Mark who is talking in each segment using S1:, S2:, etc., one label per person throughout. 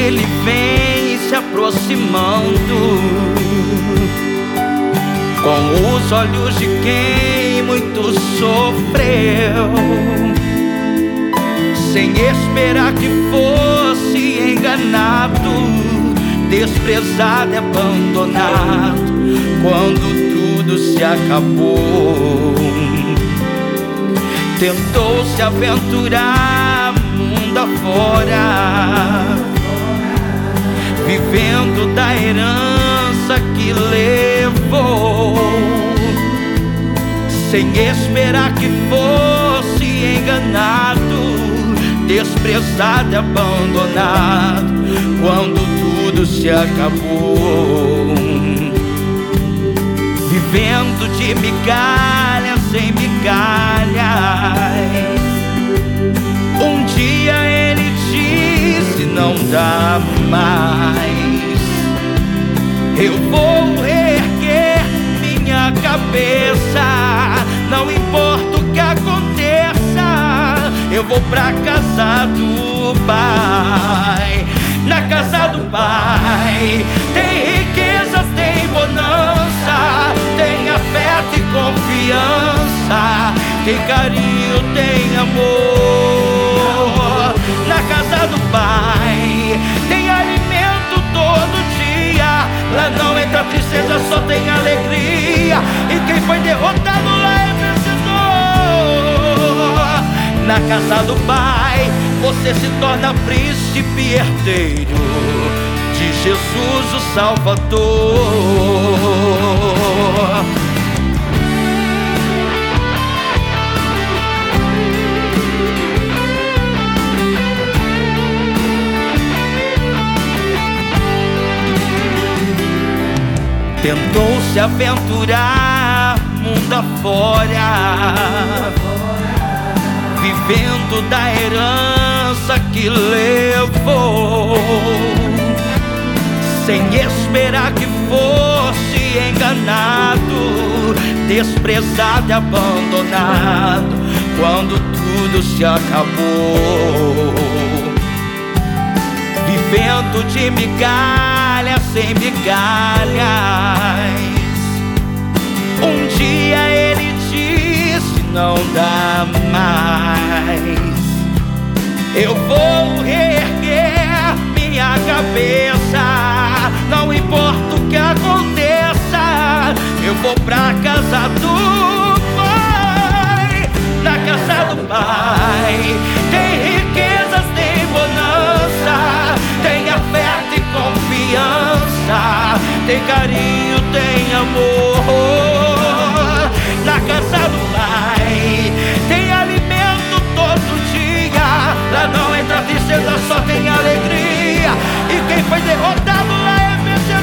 S1: ele vem se aproximando, com os olhos de quem muito sofreu, sem esperar que fosse enganado, desprezado e abandonado, quando tudo se acabou. Tentou se aventurar mundo afora, vivendo da herança que levou, sem esperar que fosse enganado, desprezado e abandonado, quando tudo se acabou. Vivendo de migalhas em migalhas, um dia ele disse: não dá mais. Eu vou erguer minha cabeça, não importa o que aconteça, eu vou pra casa do Pai. Na casa do Pai tem riquezas, tem bonança, tem afeto e confiança, tem carinho, tem amor. Na casa do Pai tem alimento todo dia, lá não entra tristeza, só tem alegria, e quem foi derrotado lá é vencedor. Na casa do Pai você se torna príncipe herdeiro de Jesus o Salvador. Tentou se aventurar mundo afora, vivendo da herança que levou, sem esperar que fosse enganado, desprezado e abandonado, quando tudo se acabou. Vivendo de migalhas em migalhas, um dia ele disse: não dá mais. Eu vou erguer minha cabeça, não importa o que aconteça, eu vou pra casa do Pai. Na casa do Pai tem riquezas, tem bonança, tem afeto e confiança, tem carinho, tem amor. Na casa do Pai tem alimento todo dia, lá não entra tristeza, só tem alegria, e quem foi derrotado lá é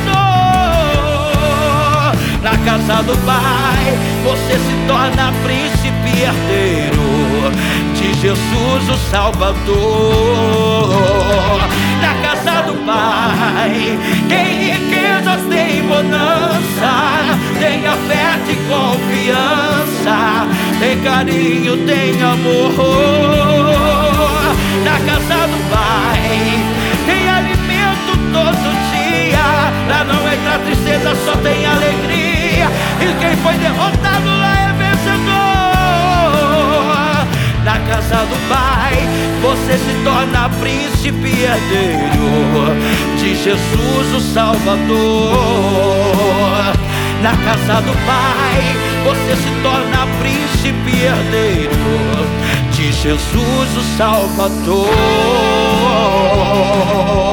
S1: vencedor. Na casa do Pai você se torna príncipe herdeiro de Jesus o Salvador. Na casa do Pai tem riquezas, tem bonança, tem afeto e confiança, tem carinho, tem amor. Na casa do Pai tem alimento todo dia, lá não entra tristeza, só tem alegria, e quem foi derrotado lá é vencedor. Na casa do Pai você se torna príncipe herdeiro de Jesus o Salvador. Na casa do Pai você se torna príncipe herdeiro de Jesus o Salvador.